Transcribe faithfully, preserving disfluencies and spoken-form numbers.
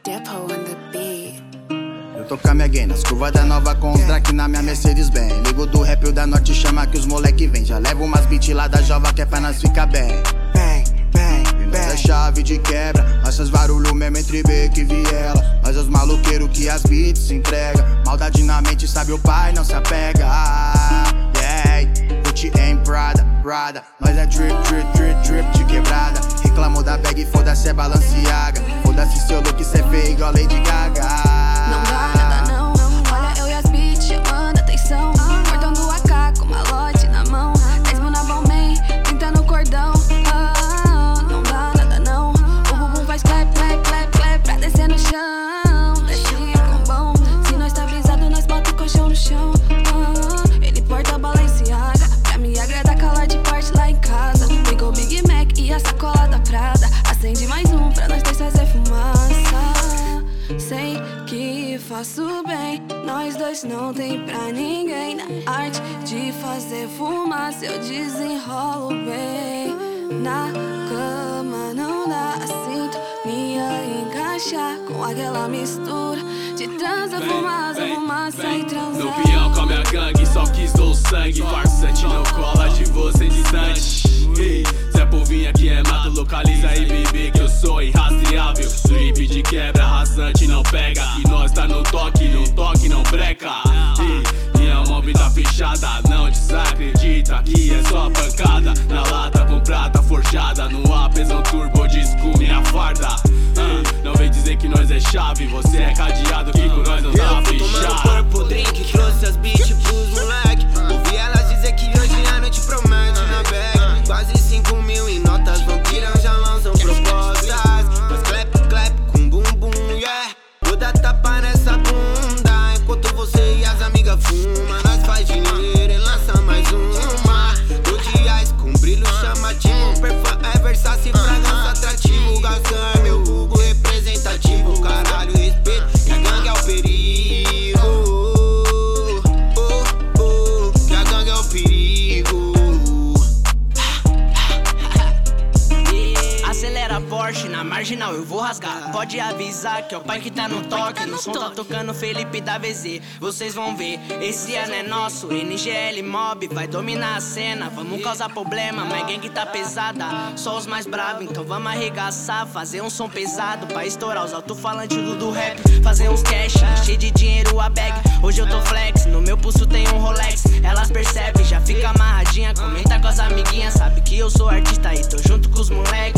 Depo on the beat. Eu tô com a minha gay nas curvas da nova com os drag na minha Mercedes Benz. Ligo do rap, o da norte chama que os moleque vem. Já levo umas beat lá da Jova que é pra nós ficar bem. Bem, bem, e nós é chave de quebra. Essas barulho mesmo entre beco e viela. Nós é os maloqueiros que as beats se entrega. Maldade na mente, sabe o pai não se apega. Ah, yeah, Gucci em Prada, Prada. Nós é drip, drip, drip, drip de quebrada. Reclamou da bag, foda-se é Balenciaga. Foda-se seu look, cê feio igual Lady Gaga. Não dá nada não, olha eu e as bitch chamando atenção. Cortando a K com malote na mão. dez mil na Balmain, trinta no cordão. ah, Não dá nada não, o bumbum faz clap, clap, clap, clap pra descer no chão. Desce com bom, se nós tá brisado nós bota o colchão no chão. ah, Ele porta Balenciaga, pra me agradar calar de parte lá em casa. Pegou o Big Mac e a sacola da Prada. Acende mais um pra nós dois fazer fumaça. Sei que faço bem, nós dois não tem pra ninguém. Na arte de fazer fumaça eu desenrolo bem. Na cama não dá a sintonia encaixar com aquela mistura de transa, fumaça, fumaça e transa. No peão com a minha gangue, só quis dou sangue. Farsante não cola de você distante. Hey, Zé Polvinha que é mato, localiza e bebê que eu sou irrastreável. Drip de quebra, rasante não pega. E nós tá no toque, no toque não breca. Hey, minha mob tá fechada, não desacredita que é só pancada. Na lata com prata forjada, no apesão turbo disco minha farda. Hey, não vem dizer que nós é chave, você é cadeado que com nós não tá fechado. Eu fui tomando corpo, drink, trouxe as beats pros moleque. Ouvi elas dizer que hoje a noite promete na bag. Quase cinco mil em notas, vampirão já lançam propostas. Nós clap, clap com bum bum, yeah. Vou dar tapa nessa bunda enquanto você e as amigas fumam. Nós faz dinheiro e lança mais uma. Do dias com brilho chamativo. Perfa é Versace, fragrância atrativo. Garçom é meu Hugo representativo. Caralho, respeito, que a gangue é o perigo. Oh, oh, oh, que a gangue é o perigo. Acelera Porsche, na marginal eu vou rasgar. Pode avisar que é o pai que tá no toque. No som tá tocando Felipe da V Z. Vocês vão ver, esse ano é nosso. N G L Mob vai dominar a cena. Vamos causar problema, mas gang tá pesada. Só os mais bravos, então vamos arregaçar. Fazer um som pesado pra estourar os alto-falantes do, do rap. Fazer uns cash, encher de dinheiro a bag. Hoje eu tô flex, no meu pulso tem um Rolex. Elas percebem, já fica amarradinha. Comenta com as amiguinhas, sabe que eu sou artista e tô junto com os moleques.